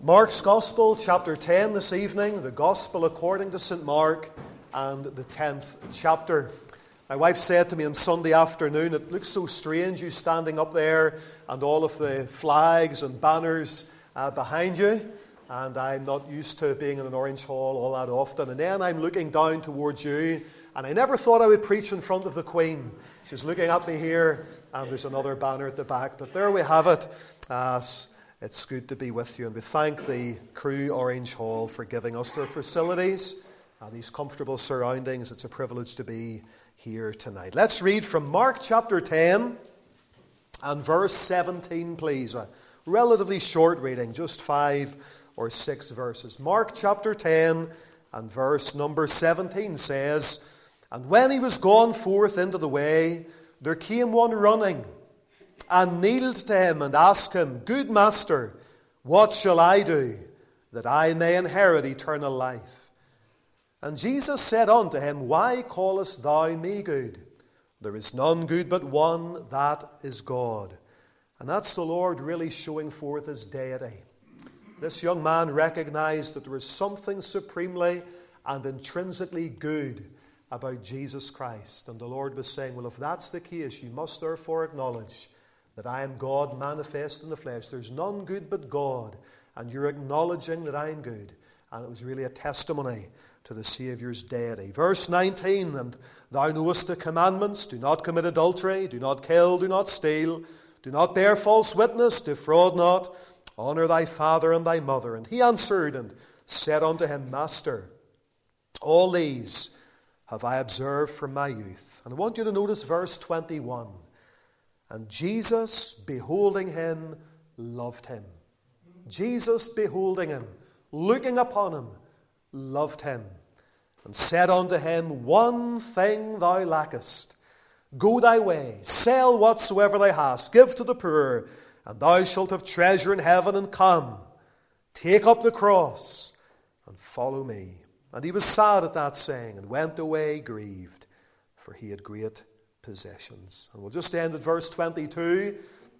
Mark's Gospel, chapter 10 this evening, the Gospel according to St. Mark, and the 10th chapter. My wife said to me on Sunday afternoon, it looks so strange you standing up there and all of the flags and banners behind you, and I'm not used to being in an Orange Hall all that often. And then I'm looking down towards you, and I never thought I would preach in front of the Queen. She's looking at me here, and there's another banner at the back, but there we have it. It's good to be with you, and we thank the Crew Orange Hall for giving us their facilities, these comfortable surroundings. It's a privilege to be here tonight. Let's read from Mark chapter 10 and verse 17, please. A relatively short reading, just 5 or 6 verses. Mark chapter 10 and verse number 17 says, "And when he was gone forth into the way, there came one running, and kneeled to him and asked him, Good Master, what shall I do, that I may inherit eternal life? And Jesus said unto him, Why callest thou me good? There is none good but one, that is God." And that's the Lord really showing forth his deity. This young man recognized that there was something supremely and intrinsically good about Jesus Christ. And the Lord was saying, well, if that's the case, you must therefore acknowledge that I am God manifest in the flesh. There's none good but God, and you're acknowledging that I am good. And it was really a testimony to the Saviour's deity. Verse 19, "And thou knowest the commandments, do not commit adultery, do not kill, do not steal, do not bear false witness, defraud not, honour thy father and thy mother. And he answered and said unto him, Master, all these have I observed from my youth." And I want you to notice verse 21. "And Jesus, beholding him, loved him." Jesus, beholding him, looking upon him, loved him, and said unto him, One thing thou lackest. Go thy way, sell whatsoever thou hast, give to the poor, and thou shalt have treasure in heaven, and come, take up the cross, and follow me. And he was sad at that saying, and went away grieved, for he had great possessions. And we'll just end at verse 22.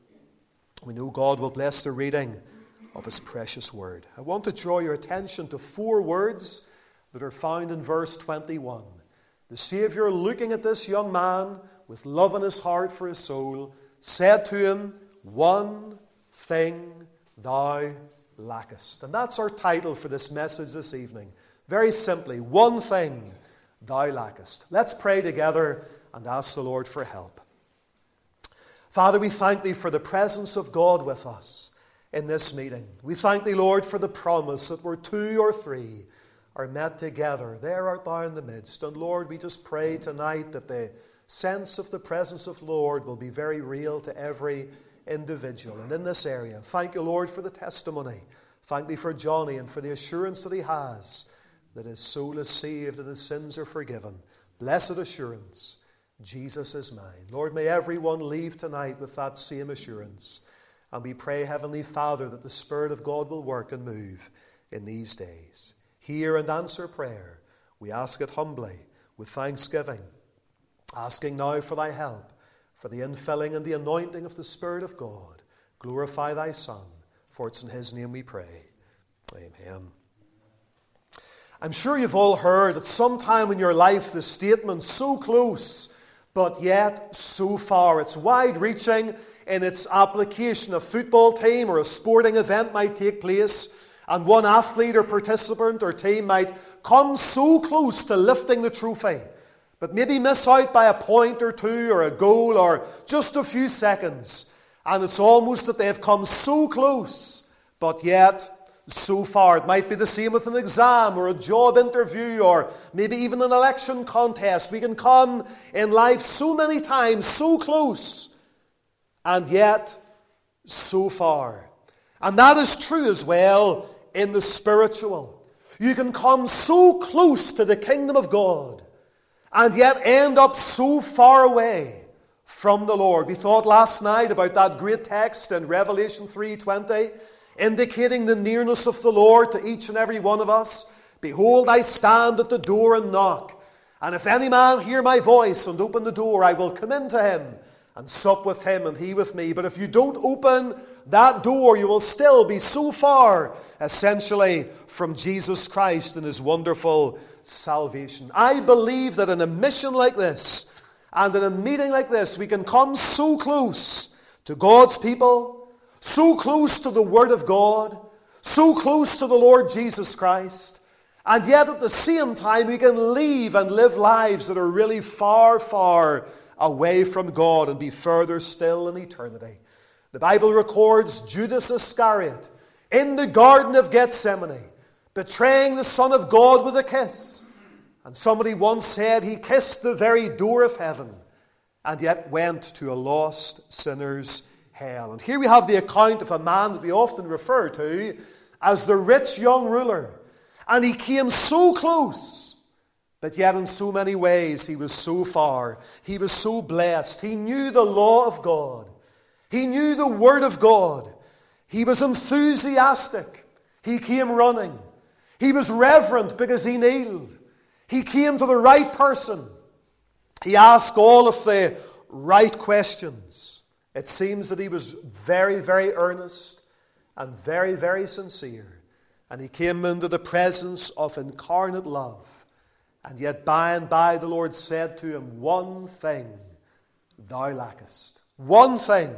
We know God will bless the reading of his precious word. I want to draw your attention to 4 words that are found in verse 21. The Saviour, looking at this young man with love in his heart for his soul, said to him, One thing thou lackest. And that's our title for this message this evening. Very simply, one thing thou lackest. Let's pray together and ask the Lord for help. Father, we thank thee for the presence of God with us in this meeting. We thank thee, Lord, for the promise that where 2 or 3 are met together, there art thou in the midst. And Lord, we just pray tonight that the sense of the presence of the Lord will be very real to every individual. And in this area, thank you, Lord, for the testimony. Thank thee for Johnny and for the assurance that he has that his soul is saved and his sins are forgiven. Blessed assurance. Jesus is mine. Lord, may everyone leave tonight with that same assurance. And we pray, Heavenly Father, that the Spirit of God will work and move in these days. Hear and answer prayer. We ask it humbly with thanksgiving, asking now for thy help, for the infilling and the anointing of the Spirit of God. Glorify thy Son, for it's in his name we pray. Amen. I'm sure you've all heard at some time in your life the statement, so close, but yet so far. It's wide-reaching in its application. A football team or a sporting event might take place, and one athlete or participant or team might come so close to lifting the trophy, but maybe miss out by a point or 2 or a goal or just a few seconds. And it's almost that they've come so close, but yet so far. It might be the same with an exam or a job interview or maybe even an election contest. We can come in life so many times, so close, and yet so far. And that is true as well in the spiritual. You can come so close to the kingdom of God and yet end up so far away from the Lord. We thought last night about that great text in Revelation 3:20, indicating the nearness of the Lord to each and every one of us. Behold, I stand at the door and knock. And if any man hear my voice and open the door, I will come into him and sup with him and he with me. But if you don't open that door, you will still be so far, essentially, from Jesus Christ and His wonderful salvation. I believe that in a mission like this, and in a meeting like this, we can come so close to God's people, so close to the Word of God, so close to the Lord Jesus Christ, and yet at the same time we can leave and live lives that are really far, far away from God and be further still in eternity. The Bible records Judas Iscariot in the Garden of Gethsemane, betraying the Son of God with a kiss. And somebody once said he kissed the very door of heaven and yet went to a lost sinner's hell. And here we have the account of a man that we often refer to as the rich young ruler. And he came so close, but yet in so many ways he was so far. He was so blessed. He knew the law of God. He knew the Word of God. He was enthusiastic. He came running. He was reverent because he kneeled. He came to the right person. He asked all of the right questions. It seems that he was very, very earnest and very, very sincere. And he came into the presence of incarnate love. And yet by and by the Lord said to him, "One thing thou lackest. One thing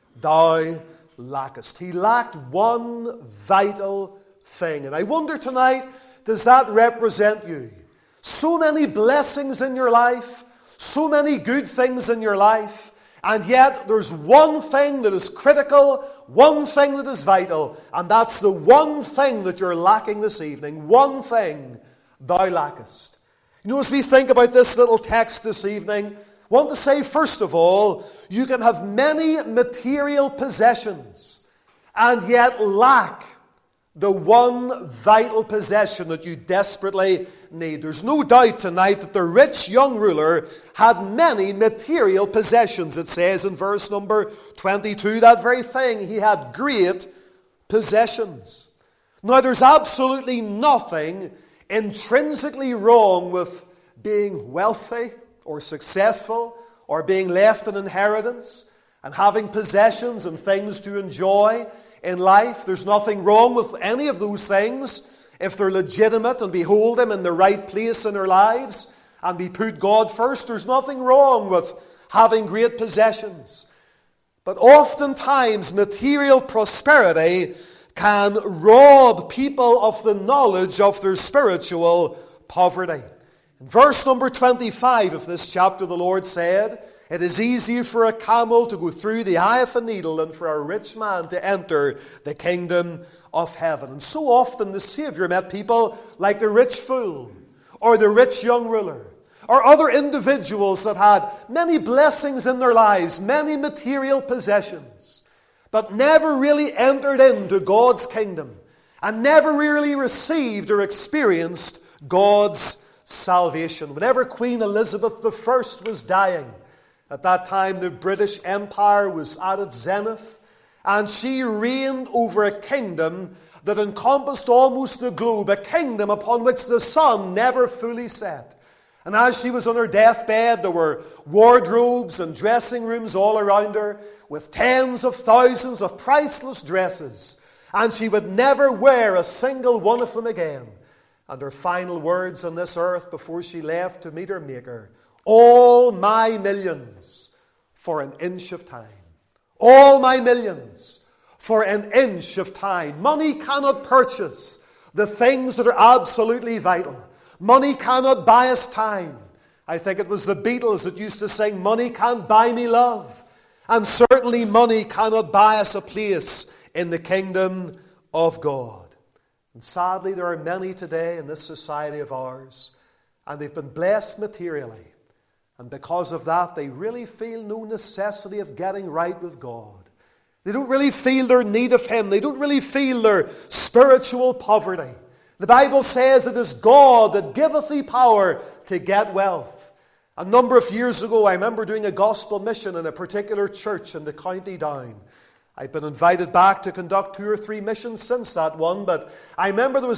thou lackest." He lacked one vital thing. And I wonder tonight, does that represent you? So many blessings in your life, so many good things in your life, and yet there's one thing that is critical, one thing that is vital, and that's the one thing that you're lacking this evening. One thing thou lackest. You know, as we think about this little text this evening, I want to say, first of all, you can have many material possessions and yet lack the one vital possession that you desperately need. There's no doubt tonight that the rich young ruler had many material possessions. It says in verse number 22, that very thing. He had great possessions. Now, there's absolutely nothing intrinsically wrong with being wealthy or successful or being left an inheritance and having possessions and things to enjoy in life. There's nothing wrong with any of those things if they're legitimate and we hold them in the right place in our lives and we put God first. There's nothing wrong with having great possessions. But oftentimes material prosperity can rob people of the knowledge of their spiritual poverty. In verse number 25 of this chapter, the Lord said, "It is easier for a camel to go through the eye of a needle than for a rich man to enter the kingdom of heaven." And so often the Savior met people like the rich fool or the rich young ruler or other individuals that had many blessings in their lives, many material possessions, but never really entered into God's kingdom and never really received or experienced God's salvation. Whenever Queen Elizabeth I was dying, at that time the British Empire was at its zenith, and she reigned over a kingdom that encompassed almost the globe, a kingdom upon which the sun never fully set. And as she was on her deathbed, there were wardrobes and dressing rooms all around her with tens of thousands of priceless dresses, and she would never wear a single one of them again. And her final words on this earth before she left to meet her Maker, "All my millions for an inch of time." All my millions for an inch of time. Money cannot purchase the things that are absolutely vital. Money cannot buy us time. I think it was the Beatles that used to sing, "Money can't buy me love." And certainly money cannot buy us a place in the kingdom of God. And sadly, there are many today in this society of ours, and they've been blessed materially. And because of that, they really feel no necessity of getting right with God. They don't really feel their need of Him. They don't really feel their spiritual poverty. The Bible says it is God that giveth thee power to get wealth. A number of years ago, I remember doing a gospel mission in a particular church in the County Down. I've been invited back to conduct 2 or 3 missions since that one, but I remember there was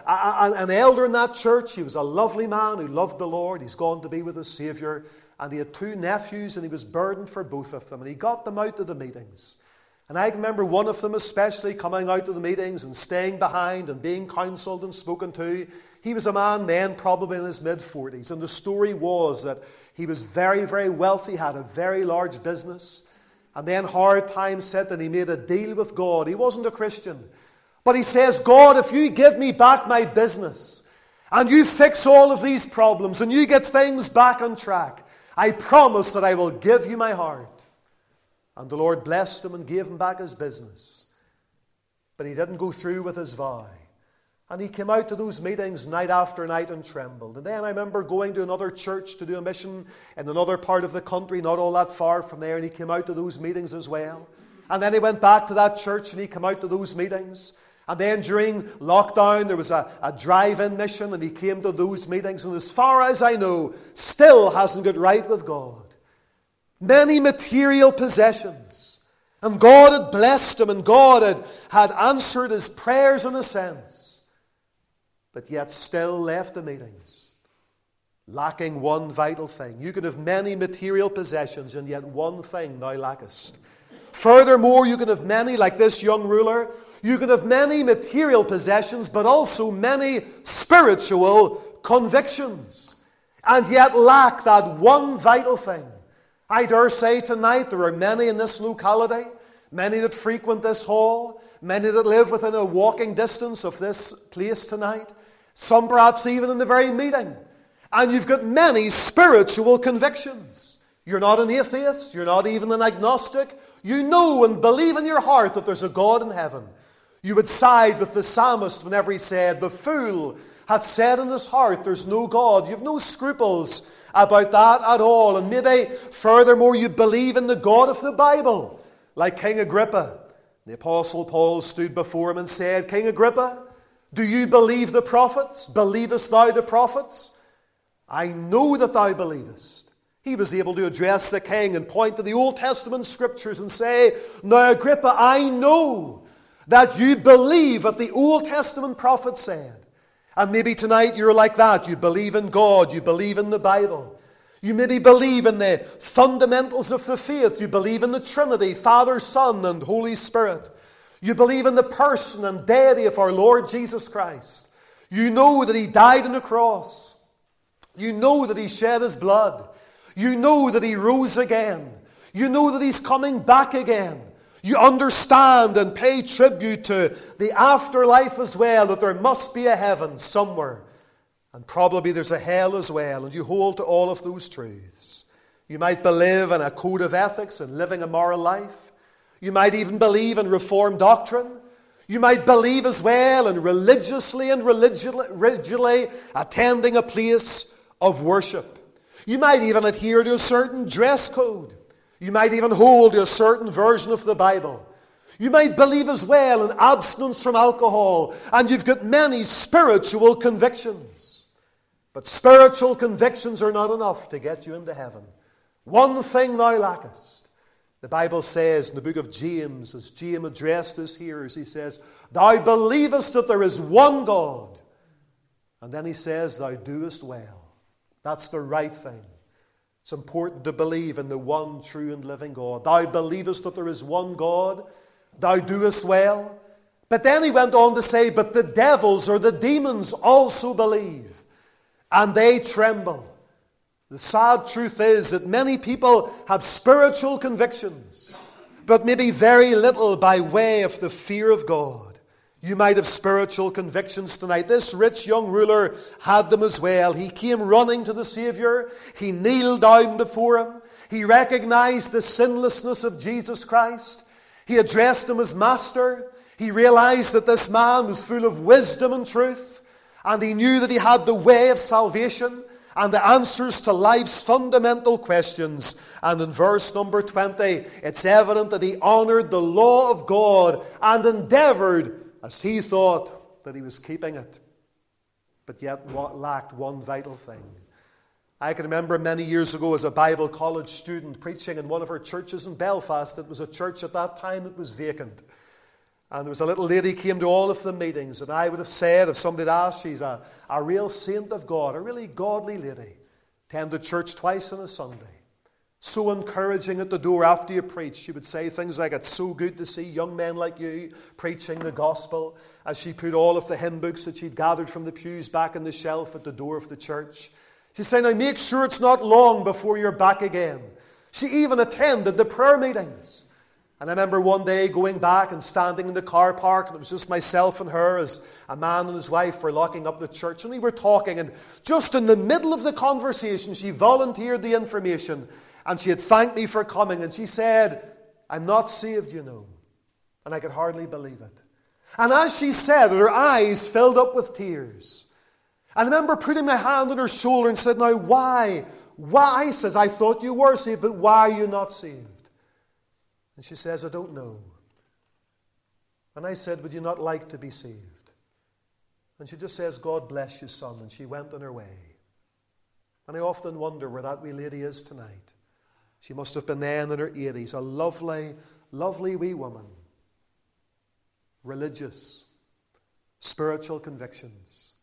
an elder in that church. He was a lovely man who loved the Lord. He's gone to be with his Savior, and he had 2 nephews, and he was burdened for both of them, and he got them out to the meetings. And I remember one of them especially coming out to the meetings and staying behind and being counselled and spoken to. He was a man then probably in his mid-40s. And the story was that he was very, very wealthy, had a very large business. And then hard times set and he made a deal with God. He wasn't a Christian. But he says, God, if you give me back my business and you fix all of these problems and you get things back on track, I promise that I will give you my heart. And the Lord blessed him and gave him back his business. But he didn't go through with his vow. And he came out to those meetings night after night and trembled. And then I remember going to another church to do a mission in another part of the country, not all that far from there, and he came out to those meetings as well. And then he went back to that church and he came out to those meetings. And then during lockdown there was a drive-in mission and he came to those meetings, and as far as I know, still hasn't got right with God. Many material possessions. And God had blessed him and God had answered his prayers in a sense. But yet still left the meetings lacking one vital thing. You could have many material possessions and yet one thing thou lackest. Furthermore, you can have many, like this young ruler, you can have many material possessions but also many spiritual convictions and yet lack that one vital thing. I dare say tonight there are many in this locality, many that frequent this hall, many that live within a walking distance of this place tonight, some perhaps even in the very meeting. And you've got many spiritual convictions. You're not an atheist, you're not even an agnostic. You know and believe in your heart that there's a God in heaven. You would side with the psalmist whenever he said, the fool hath said in his heart, there's no God. You've no scruples about that at all. And maybe furthermore you believe in the God of the Bible, like King Agrippa. The Apostle Paul stood before him and said, King Agrippa, do you believe the prophets? Believest thou the prophets? I know that thou believest. He was able to address the king and point to the Old Testament scriptures and say, now Agrippa, I know that you believe what the Old Testament prophets said. And maybe tonight you're like that. You believe in God. You believe in the Bible. You maybe believe in the fundamentals of the faith. You believe in the Trinity, Father, Son, and Holy Spirit. You believe in the person and deity of our Lord Jesus Christ. You know that He died on the cross. You know that He shed His blood. You know that He rose again. You know that He's coming back again. You understand and pay tribute to the afterlife as well, that there must be a heaven somewhere. And probably there's a hell as well. And you hold to all of those truths. You might believe in a code of ethics and living a moral life. You might even believe in Reformed doctrine. You might believe as well in religiously and rigidly attending a place of worship. You might even adhere to a certain dress code. You might even hold to a certain version of the Bible. You might believe as well in abstinence from alcohol. And you've got many spiritual convictions. But spiritual convictions are not enough to get you into heaven. One thing thou lackest. The Bible says in the book of James, as James addressed his hearers, he says, thou believest that there is one God. And then he says, thou doest well. That's the right thing. It's important to believe in the one true and living God. Thou believest that there is one God. Thou doest well. But then he went on to say, but the devils or the demons also believe, and they tremble. The sad truth is that many people have spiritual convictions, but maybe very little by way of the fear of God. You might have spiritual convictions tonight. This rich young ruler had them as well. He came running to the Savior. He kneeled down before Him. He recognized the sinlessness of Jesus Christ. He addressed Him as Master. He realized that this man was full of wisdom and truth. And he knew that he had the way of salvation and the answers to life's fundamental questions. And in verse number 20, it's evident that he honored the law of God and endeavored, as he thought, that he was keeping it, but yet lacked one vital thing. I can remember many years ago as a Bible college student preaching in one of our churches in Belfast. It was a church at that time that was vacant. And there was a little lady came to all of the meetings, and I would have said, if somebody had asked, she's a real saint of God, a really godly lady. Attended church twice on a Sunday. So encouraging at the door after you preach. She would say things like, it's so good to see young men like you preaching the gospel, as she put all of the hymn books that she'd gathered from the pews back on the shelf at the door of the church. She'd say, now make sure it's not long before you're back again. She even attended the prayer meetings. And I remember one day going back and standing in the car park, and it was just myself and her as a man and his wife were locking up the church. And we were talking, and just in the middle of the conversation, she volunteered the information, and she had thanked me for coming. And she said, I'm not saved, you know. And I could hardly believe it. And as she said it, her eyes filled up with tears. And I remember putting my hand on her shoulder and said, now why? Why? Says, I thought you were saved, but why are you not saved? And she says, I don't know. And I said, would you not like to be saved? And she just says, God bless you, son. And she went on her way. And I often wonder where that wee lady is tonight. She must have been then in her 80s, a lovely, lovely wee woman. Religious, spiritual convictions,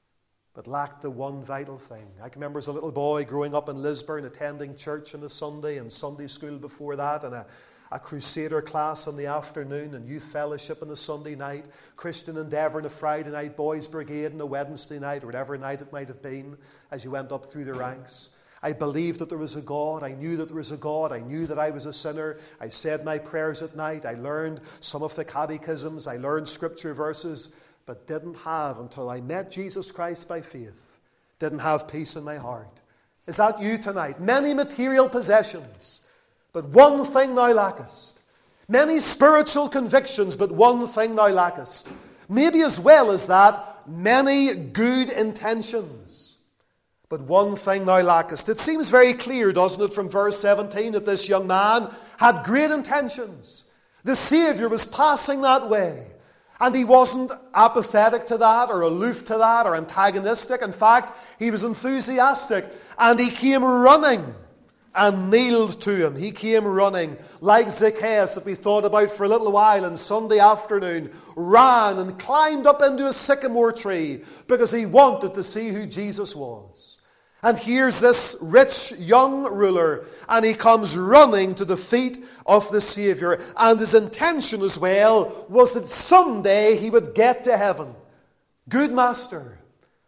but lacked the one vital thing. I can remember as a little boy growing up in Lisburn, attending church on a Sunday and Sunday school before that, and a Crusader class on the afternoon, and youth fellowship on a Sunday night, Christian Endeavour on a Friday night, Boys Brigade on a Wednesday night, or whatever night it might have been as you went up through the ranks. I believed that there was a God. I knew that there was a God. I knew that I was a sinner. I said my prayers at night. I learned some of the catechisms. I learned scripture verses, but didn't have, until I met Jesus Christ by faith, didn't have peace in my heart. Is that you tonight? Many material possessions, but one thing thou lackest. Many spiritual convictions, but one thing thou lackest. Maybe as well as that, many good intentions, but one thing thou lackest. It seems very clear, doesn't it, from verse 17, that this young man had great intentions. The Saviour was passing that way. And he wasn't apathetic to that, or aloof to that, or antagonistic. In fact, he was enthusiastic. And he came running and kneeled to him. He came running, like Zacchaeus that we thought about for a little while on Sunday afternoon, ran and climbed up into a sycamore tree because he wanted to see who Jesus was. And here's this rich young ruler, and he comes running to the feet of the Saviour. And his intention as well was that someday he would get to heaven. Good Master,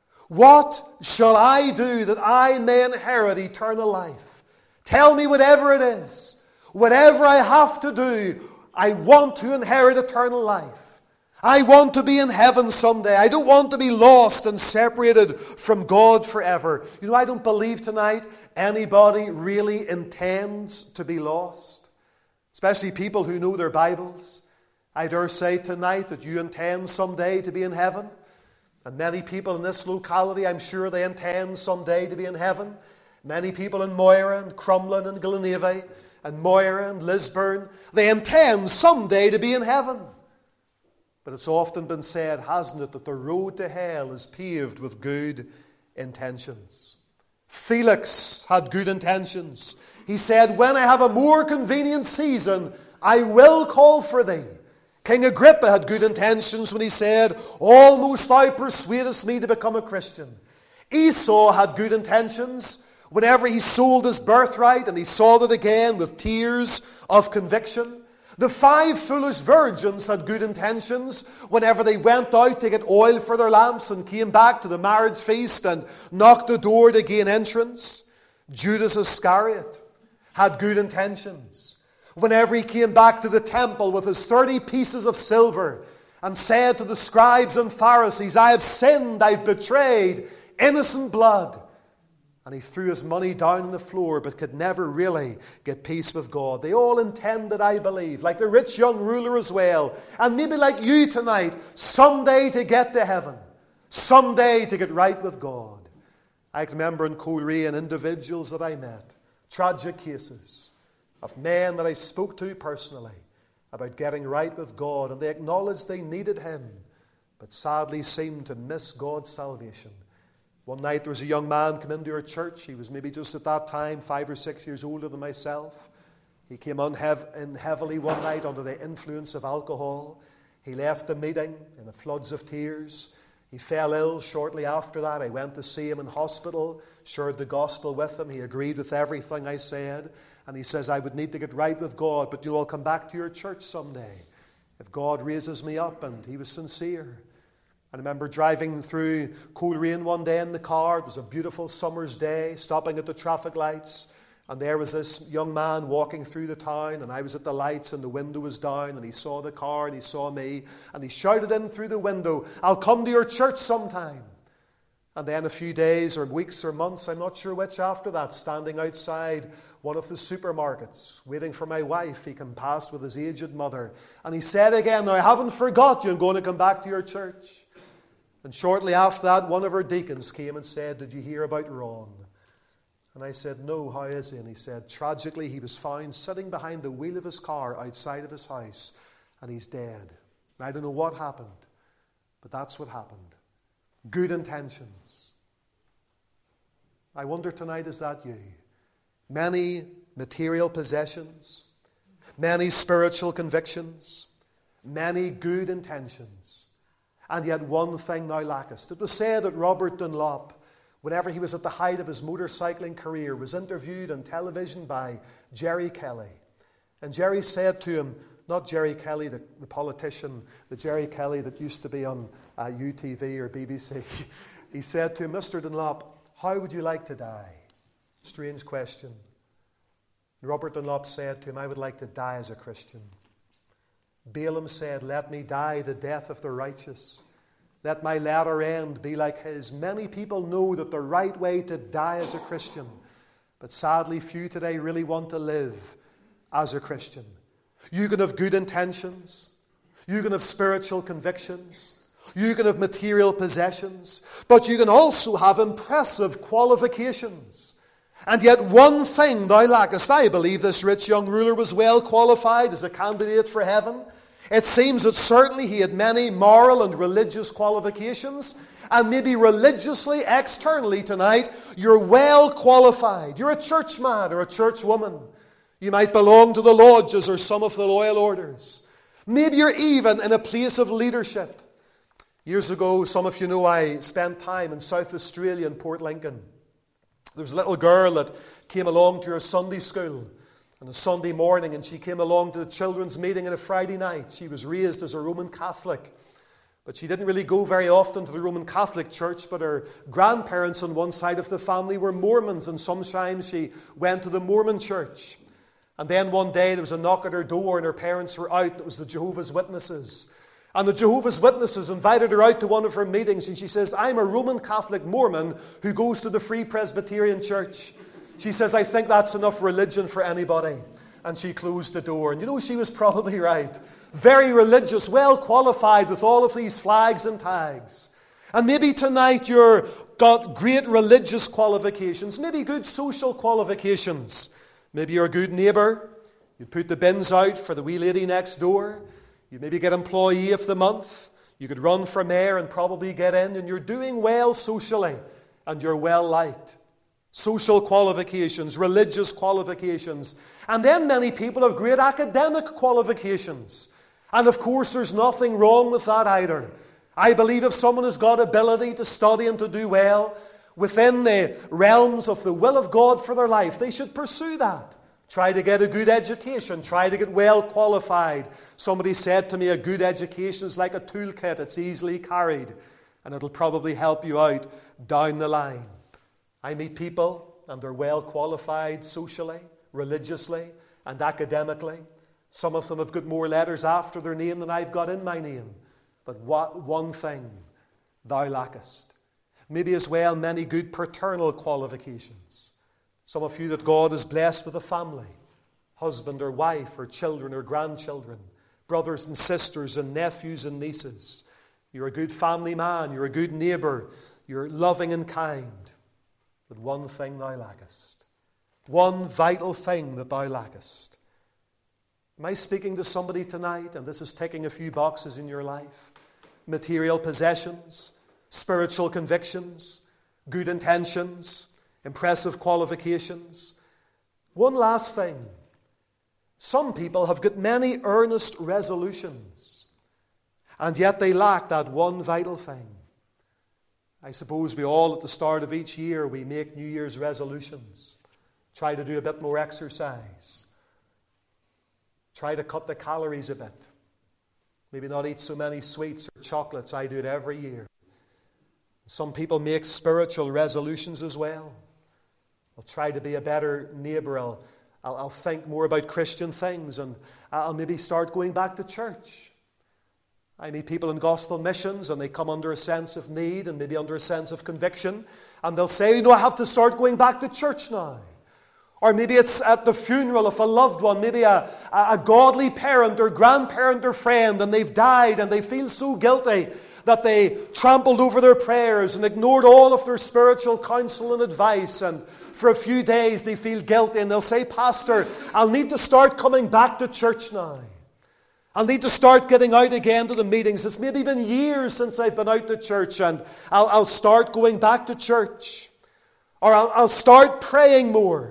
what shall I do that I may inherit eternal life? Tell me whatever it is. Whatever I have to do, I want to inherit eternal life. I want to be in heaven someday. I don't want to be lost and separated from God forever. You know, I don't believe tonight anybody really intends to be lost. Especially people who know their Bibles. I dare say tonight that you intend someday to be in heaven. And many people in this locality, I'm sure they intend someday to be in heaven. Many people in Moira and Crumlin and Glenavy and Moira and Lisburn, they intend someday to be in heaven. But it's often been said, hasn't it, that the road to hell is paved with good intentions. Felix had good intentions. He said, when I have a more convenient season, I will call for thee. King Agrippa had good intentions when he said, almost thou persuadest me to become a Christian. Esau had good intentions whenever he sold his birthright, and he sold it again with tears of conviction. The 5 foolish virgins had good intentions whenever they went out to get oil for their lamps and came back to the marriage feast and knocked the door to gain entrance. Judas Iscariot had good intentions whenever he came back to the temple with his 30 pieces of silver and said to the scribes and Pharisees, I have sinned, I've betrayed innocent blood. And he threw his money down on the floor, but could never really get peace with God. They all intended, I believe, like the rich young ruler as well, and maybe like you tonight, someday to get to heaven, someday to get right with God. I can remember in Coleraine individuals that I met, tragic cases of men that I spoke to personally about getting right with God, and they acknowledged they needed Him, but sadly seemed to miss God's salvation. One night there was a young man come into our church. He was maybe just at that time 5 or 6 years older than myself. He came in heavily one night under the influence of alcohol. He left the meeting in the floods of tears. He fell ill shortly after that. I went to see him in hospital, shared the gospel with him. He agreed with everything I said. And he says, I would need to get right with God, but you'll all come back to your church someday if God raises me up. And he was sincere. I remember driving through Coleraine one day in the car. It was a beautiful summer's day, stopping at the traffic lights. And there was this young man walking through the town, and I was at the lights and the window was down, and he saw the car and he saw me, and he shouted in through the window, I'll come to your church sometime. And then a few days or weeks or months, I'm not sure which after that, standing outside one of the supermarkets, waiting for my wife, he came past with his aged mother, and he said again, now I haven't forgot you, I'm going to come back to your church. And shortly after that, one of our deacons came and said, did you hear about Ron? And I said, no, how is he? And he said, tragically, he was found sitting behind the wheel of his car outside of his house, and he's dead. And I don't know what happened, but that's what happened. Good intentions. I wonder tonight, is that you? Many material possessions, many spiritual convictions, many good intentions, and yet one thing thou lackest. It was said that Robert Dunlop, whenever he was at the height of his motorcycling career, was interviewed on television by Jerry Kelly. And Jerry said to him, not Jerry Kelly, the politician, the Jerry Kelly that used to be on UTV or BBC. He said to him, Mr. Dunlop, how would you like to die? Strange question. Robert Dunlop said to him, I would like to die as a Christian. Balaam said, let me die the death of the righteous. Let my latter end be like his. Many people know that the right way to die as a Christian, but sadly few today really want to live as a Christian. You can have good intentions. You can have spiritual convictions. You can have material possessions. But you can also have impressive qualifications. And yet one thing thou lackest. I believe this rich young ruler was well qualified as a candidate for heaven. It seems that certainly he had many moral and religious qualifications. And maybe religiously, externally tonight, you're well qualified. You're a church man or a church woman. You might belong to the lodges or some of the loyal orders. Maybe you're even in a place of leadership. Years ago, some of you know I spent time in South Australia in Port Lincoln. There was a little girl that came along to her Sunday school on a Sunday morning, and she came along to the children's meeting on a Friday night. She was raised as a Roman Catholic, but she didn't really go very often to the Roman Catholic Church, but her grandparents on one side of the family were Mormons, and sometimes she went to the Mormon church. And then one day there was a knock at her door, and her parents were out, and it was the Jehovah's Witnesses. And the Jehovah's Witnesses invited her out to one of her meetings, and she says, I'm a Roman Catholic Mormon who goes to the Free Presbyterian Church. She says, I think that's enough religion for anybody. And she closed the door. And you know, she was probably right. Very religious, well qualified with all of these flags and tags. And maybe tonight you've got great religious qualifications, maybe good social qualifications. Maybe you're a good neighbour. You put the bins out for the wee lady next door. You maybe get employee of the month. You could run for mayor and probably get in. And you're doing well socially. And you're well liked. Social qualifications, religious qualifications. And then many people have great academic qualifications. And of course there's nothing wrong with that either. I believe if someone has got ability to study and to do well within the realms of the will of God for their life, they should pursue that. Try to get a good education. Try to get well qualified. Somebody said to me, a good education is like a toolkit. It's easily carried. And it'll probably help you out down the line. I meet people and they're well qualified socially, religiously, and academically. Some of them have got more letters after their name than I've got in my name. But what one thing thou lackest. Maybe as well many good paternal qualifications. Some of you that God has blessed with a family, husband or wife or children or grandchildren, brothers and sisters and nephews and nieces. You're a good family man, you're a good neighbour, you're loving and kind. But one thing thou lackest. One vital thing that thou lackest. Am I speaking to somebody tonight, and this is ticking a few boxes in your life? Material possessions, spiritual convictions, good intentions, impressive qualifications. One last thing. Some people have got many earnest resolutions, and yet they lack that one vital thing. I suppose we all, at the start of each year, we make New Year's resolutions. Try to do a bit more exercise. Try to cut the calories a bit. Maybe not eat so many sweets or chocolates. I do it every year. Some people make spiritual resolutions as well. I'll try to be a better neighbour. I'll think more about Christian things, and I'll maybe start going back to church. I meet people in gospel missions, and they come under a sense of need and maybe under a sense of conviction, and they'll say, I have to start going back to church now. Or maybe it's at the funeral of a loved one, maybe a godly parent or grandparent or friend, and they've died and they feel so guilty that they trampled over their prayers and ignored all of their spiritual counsel and advice, and for a few days they feel guilty, and they'll say, Pastor, I'll need to start coming back to church now. I'll need to start getting out again to the meetings. It's maybe been years since I've been out to church, and I'll start going back to church. Or I'll start praying more.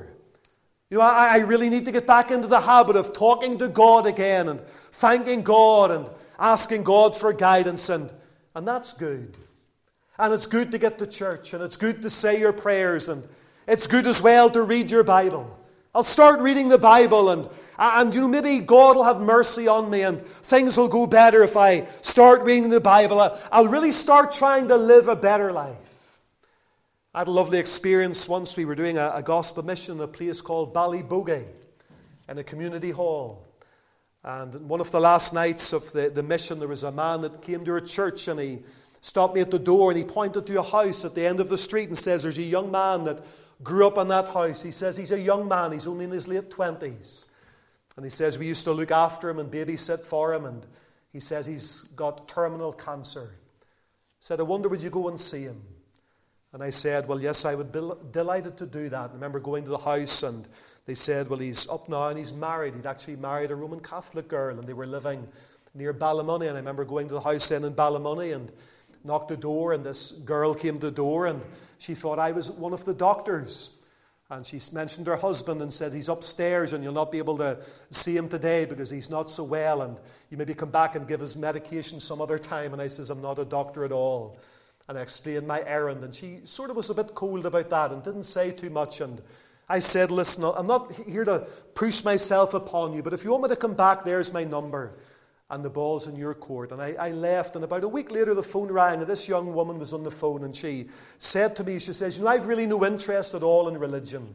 I really need to get back into the habit of talking to God again and thanking God and asking God for guidance, and that's good. And it's good to get to church, and it's good to say your prayers, and it's good as well to read your Bible. I'll start reading the Bible, and maybe God will have mercy on me, and things will go better if I start reading the Bible. I'll really start trying to live a better life. I had a lovely experience once. We were doing a gospel mission in a place called Ballybogey in a community hall. And one of the last nights of the mission, there was a man that came to our church, and he stopped me at the door, and he pointed to a house at the end of the street and says, there's a young man that grew up in that house. He says he's a young man. He's only in his late 20s. And he says we used to look after him and babysit for him. And he says he's got terminal cancer. He said, I wonder, would you go and see him? And I said, well, yes, I would be delighted to do that. I remember going to the house, and they said, well, he's up now and he's married. He'd actually married a Roman Catholic girl, and they were living near Ballymoney. And I remember going to the house then in Ballymoney and knocked the door, and this girl came to the door, and she thought I was one of the doctors. And she mentioned her husband and said, he's upstairs and you'll not be able to see him today because he's not so well, and you maybe come back and give his medication some other time. And I says, I'm not a doctor at all. And I explained my errand, and she sort of was a bit cold about that and didn't say too much. And I said, listen, I'm not here to push myself upon you, but if you want me to come back, there's my number, and the ball's in your court. And I left, and about a week later the phone rang, and this young woman was on the phone, and she said to me, she says, I've really no interest at all in religion,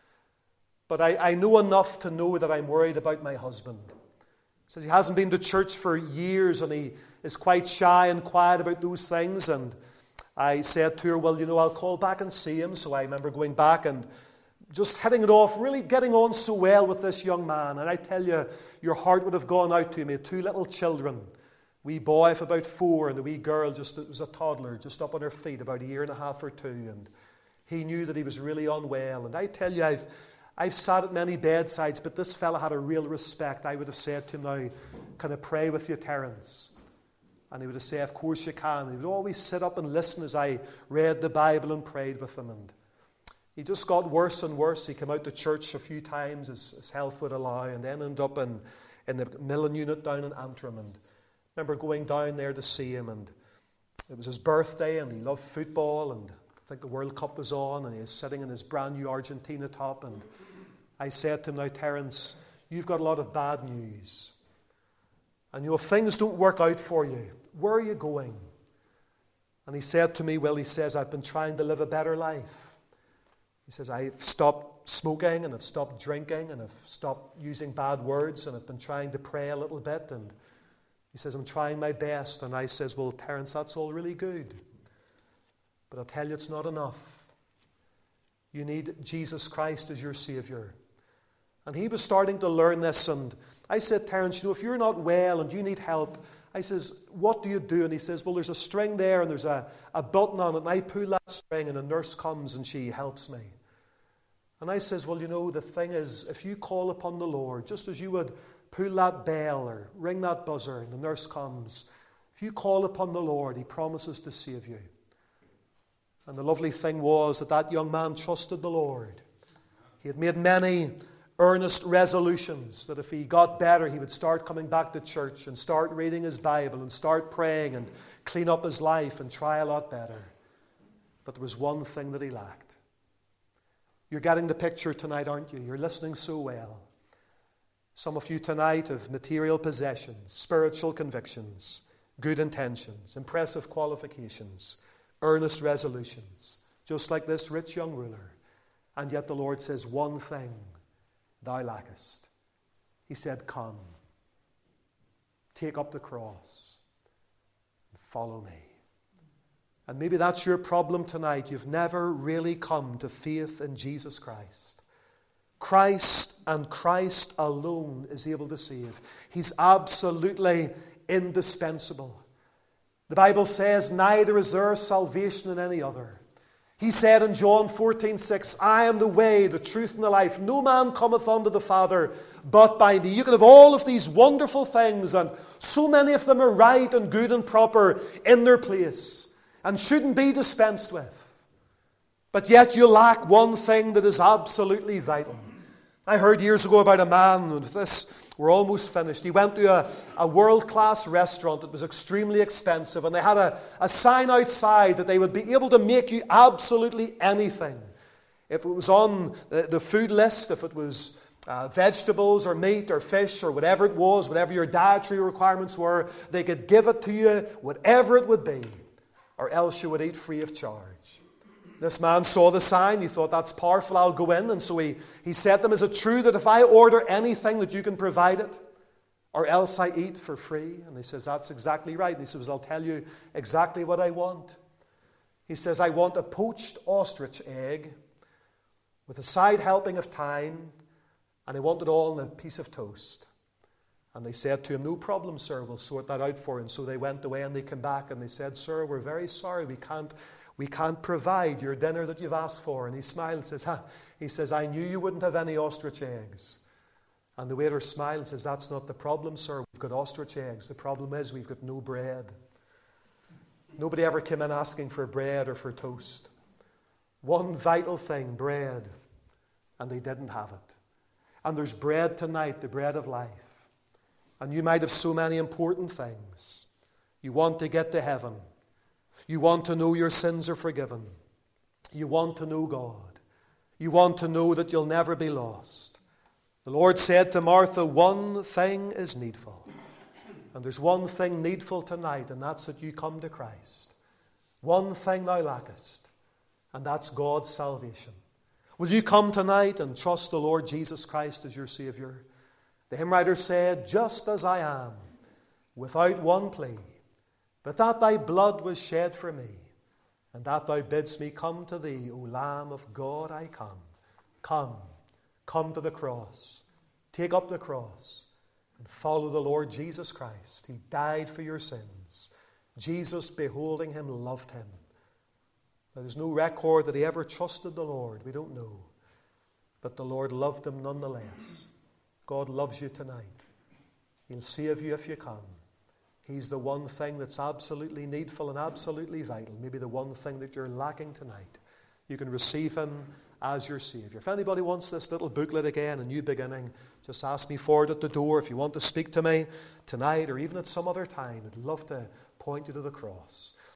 but I know enough to know that I'm worried about my husband. She says he hasn't been to church for years, and he is quite shy and quiet about those things. And I said to her, well, I'll call back and see him. So I remember going back and just hitting it off, really getting on so well with this young man. And I tell you, your heart would have gone out to me. 2 little children, wee boy of about 4 and a wee girl, just was a toddler, just up on her feet, about 1.5 years or 2. And he knew that he was really unwell. And I tell you, I've sat at many bedsides, but this fella had a real respect. I would have said to him, now, can I pray with you, Terence? And he would have said, of course you can. He would always sit up and listen as I read the Bible and prayed with him. And he just got worse and worse. He came out to church a few times as his health would allow, and then ended up in the Millen unit down in Antrim. And I remember going down there to see him, and it was his birthday, and he loved football, and I think the World Cup was on, and he was sitting in his brand new Argentina top. And I said to him, now, Terence, you've got a lot of bad news. And if things don't work out for you, where are you going? And he said to me, well, he says, I've been trying to live a better life. He says, I've stopped smoking, and I've stopped drinking, and I've stopped using bad words, and I've been trying to pray a little bit. And he says, I'm trying my best. And I says, well, Terence, that's all really good, but I'll tell you, it's not enough. You need Jesus Christ as your Savior. And he was starting to learn this. And I said, Terence, if you're not well and you need help, I says, what do you do? And he says, well, there's a string there and there's a button on it, and I pull that string and a nurse comes and she helps me. And I says, well, the thing is, if you call upon the Lord, just as you would pull that bell or ring that buzzer and the nurse comes, if you call upon the Lord, he promises to save you. And the lovely thing was that young man trusted the Lord. He had made many earnest resolutions that if he got better, he would start coming back to church and start reading his Bible and start praying and clean up his life and try a lot better. But there was one thing that he lacked. You're getting the picture tonight, aren't you? You're listening so well. Some of you tonight have material possessions, spiritual convictions, good intentions, impressive qualifications, earnest resolutions, just like this rich young ruler. And yet the Lord says, one thing thou lackest. He said, come, take up the cross, and follow me. And maybe that's your problem tonight. You've never really come to faith in Jesus Christ. Christ and Christ alone is able to save. He's absolutely indispensable. The Bible says, neither is there salvation in any other. He said in John 14:6, I am the way, the truth, and the life. No man cometh unto the Father but by me. You can have all of these wonderful things, and so many of them are right and good and proper in their place, and shouldn't be dispensed with. But yet you lack one thing that is absolutely vital. I heard years ago about a man, and with this, we're almost finished. He went to a world-class restaurant that was extremely expensive, and they had a sign outside that they would be able to make you absolutely anything. If it was on the food list, if it was vegetables or meat or fish or whatever it was, whatever your dietary requirements were, they could give it to you, whatever it would be, or else you would eat free of charge. This man saw the sign. He thought, that's powerful, I'll go in. And so he said to them, is it true that if I order anything that you can provide it, or else I eat for free? And he says, that's exactly right. And he says, I'll tell you exactly what I want. He says, I want a poached ostrich egg with a side helping of thyme, and I want it all in a piece of toast. And they said to him, no problem, sir, we'll sort that out for you. And so they went away and they came back and they said, sir, we're very sorry, we can't provide your dinner that you've asked for. And he smiled and says, He says, I knew you wouldn't have any ostrich eggs. And the waiter smiled and says, that's not the problem, sir. We've got ostrich eggs. The problem is we've got no bread. Nobody ever came in asking for bread or for toast. One vital thing, bread. And they didn't have it. And there's bread tonight, the bread of life. And you might have so many important things. You want to get to heaven. You want to know your sins are forgiven. You want to know God. You want to know that you'll never be lost. The Lord said to Martha, one thing is needful. And there's one thing needful tonight, and that's that you come to Christ. One thing thou lackest, and that's God's salvation. Will you come tonight and trust the Lord Jesus Christ as your Savior? The hymn writer said, just as I am, without one plea, but that thy blood was shed for me, and that thou bidst me come to thee, O Lamb of God, I come. Come to the cross. Take up the cross and follow the Lord Jesus Christ. He died for your sins. Jesus, beholding him, loved him. Now, there's no record that he ever trusted the Lord. We don't know. But the Lord loved him nonetheless. God loves you tonight. He'll save you if you come. He's the one thing that's absolutely needful and absolutely vital. Maybe the one thing that you're lacking tonight. You can receive him as your Savior. If anybody wants this little booklet again, A New Beginning, just ask me for it at the door. If you want to speak to me tonight or even at some other time, I'd love to point you to the cross.